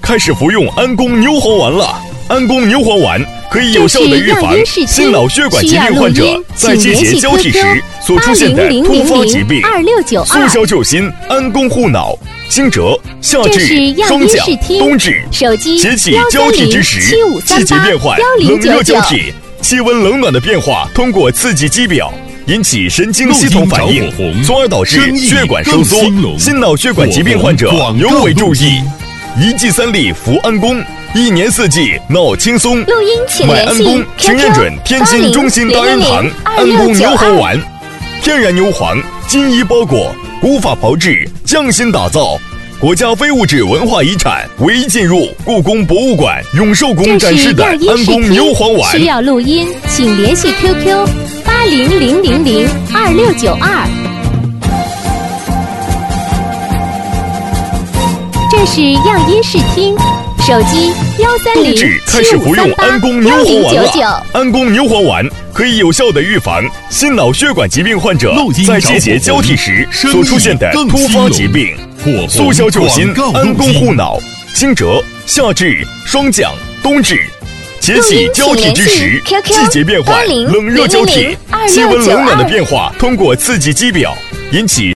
开始服用安宫牛黄丸了。安宫牛黄丸可以有效地预防心脑血管疾病患者在季节交替时所出现的突发疾病，速效救心，安宫护脑。惊蛰、夏至、霜降、冬至，节气交替之时，季节变换，冷热交替，气温冷暖的变化通过刺激肌表，引起神经系统反应，从而导致血管收缩。心脑血管疾病患者尤为注意，一剂3粒服安宫，1年4季脑轻松。 录音请联系 QQ 买安宫，请验准天津中心大恩堂安宫牛黄丸，天然牛黄，金衣包裹，古法炮制，匠心打造，国家非物质文化遗产，唯一进入故宫博物馆永寿宫展示的安宫牛黄丸。 需要录音，请联系 QQ 8000026992。这是样音视听，手机冬至开始服用安宫牛黄丸了。安宫牛黄丸可以有效地预防心脑血管疾病患者在季节交替时所出现的突发疾病，速效救心，安宫护脑。惊蛰、夏至、霜降、冬至，节气交替之时，季节变换，冷热交替，气温冷暖的变化通过刺激肌表，引起